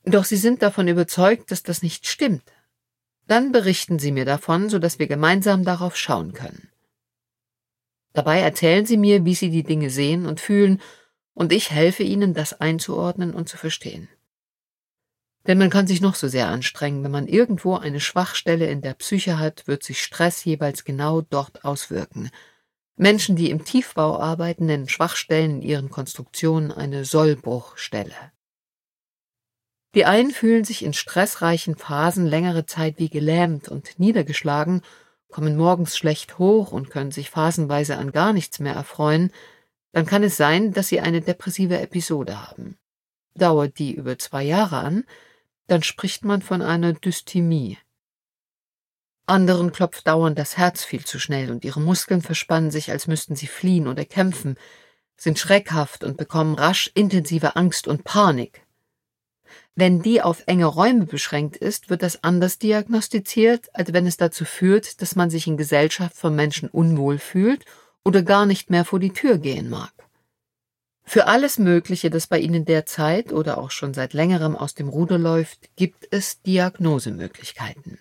Doch Sie sind davon überzeugt, dass das nicht stimmt. Dann berichten Sie mir davon, sodass wir gemeinsam darauf schauen können. Dabei erzählen Sie mir, wie Sie die Dinge sehen und fühlen, und ich helfe Ihnen, das einzuordnen und zu verstehen. Denn man kann sich noch so sehr anstrengen, wenn man irgendwo eine Schwachstelle in der Psyche hat, wird sich Stress jeweils genau dort auswirken. Menschen, die im Tiefbau arbeiten, nennen Schwachstellen in ihren Konstruktionen eine Sollbruchstelle. Die einen fühlen sich in stressreichen Phasen längere Zeit wie gelähmt und niedergeschlagen, kommen morgens schlecht hoch und können sich phasenweise an gar nichts mehr erfreuen. Dann kann es sein, dass sie eine depressive Episode haben. Dauert die über 2 Jahre an, dann spricht man von einer Dysthymie. Anderen klopft dauernd das Herz viel zu schnell und ihre Muskeln verspannen sich, als müssten sie fliehen oder kämpfen, sind schreckhaft und bekommen rasch intensive Angst und Panik. Wenn die auf enge Räume beschränkt ist, wird das anders diagnostiziert, als wenn es dazu führt, dass man sich in Gesellschaft von Menschen unwohl fühlt oder gar nicht mehr vor die Tür gehen mag. Für alles Mögliche, das bei Ihnen derzeit oder auch schon seit längerem aus dem Ruder läuft, gibt es Diagnosemöglichkeiten.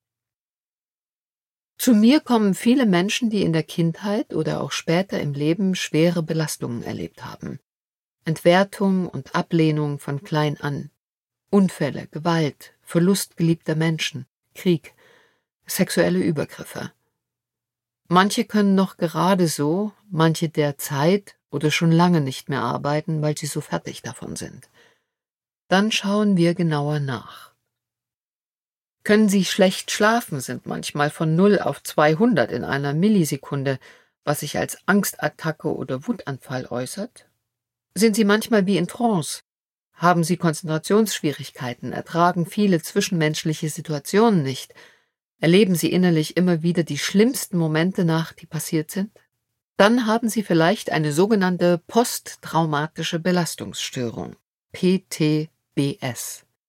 Zu mir kommen viele Menschen, die in der Kindheit oder auch später im Leben schwere Belastungen erlebt haben. Entwertung und Ablehnung von klein an. Unfälle, Gewalt, Verlust geliebter Menschen, Krieg, sexuelle Übergriffe. Manche können noch gerade so, manche derzeit oder schon lange nicht mehr arbeiten, weil sie so fertig davon sind. Dann schauen wir genauer nach. Können Sie schlecht schlafen, sind manchmal von 0 auf 200 in einer Millisekunde, was sich als Angstattacke oder Wutanfall äußert? Sind Sie manchmal wie in Trance? Haben Sie Konzentrationsschwierigkeiten, ertragen viele zwischenmenschliche Situationen nicht? Erleben Sie innerlich immer wieder die schlimmsten Momente nach, die passiert sind? Dann haben Sie vielleicht eine sogenannte posttraumatische Belastungsstörung, PTBS.